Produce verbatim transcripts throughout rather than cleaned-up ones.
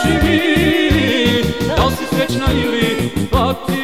kaži mi, da li si srećna ili patiš?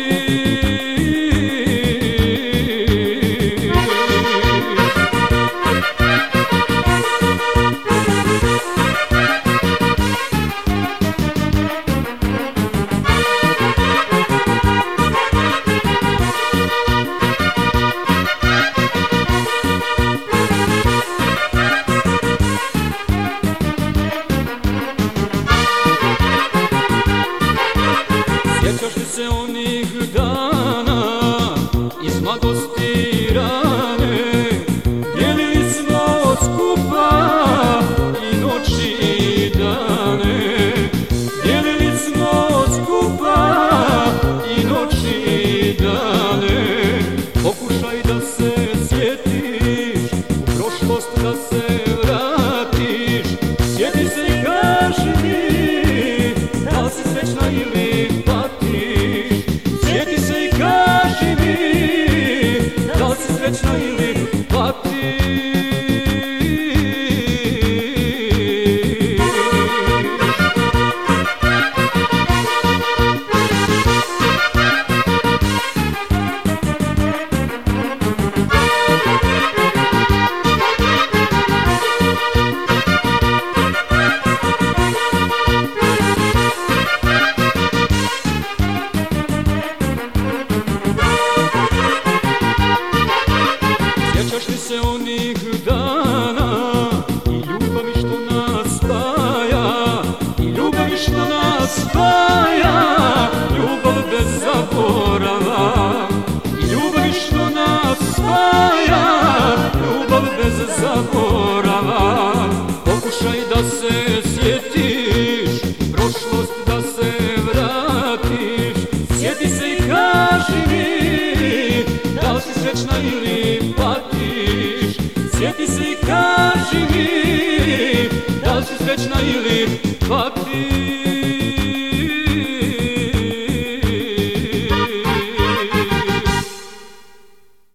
Sjećaš li se onih dana iz mladosti rane, dijelili smo skupa i noći i dane, dijelili smo skupa i noći i dane. Pokušaj da se sjetiš, u prošlost da se vratiš, sjeti se i kaži mi, da li si srećna ili patiš? Sjeti se i kaži mi, da li si srećna ili patiš? Sjećaš li se onih dana i ljubavi što nas spaja, i ljubavi što nas spaja, ljubav bez zaborava, i ljubavi što nas spaja, ljubav bez zaborava. Pokušaj da se sjetiš, u prošlost da se vratiš, sjeti se i kaži mi, da li si srećna ili patiš? Sjeti se i kaži mi, da li si srećna ili patiš?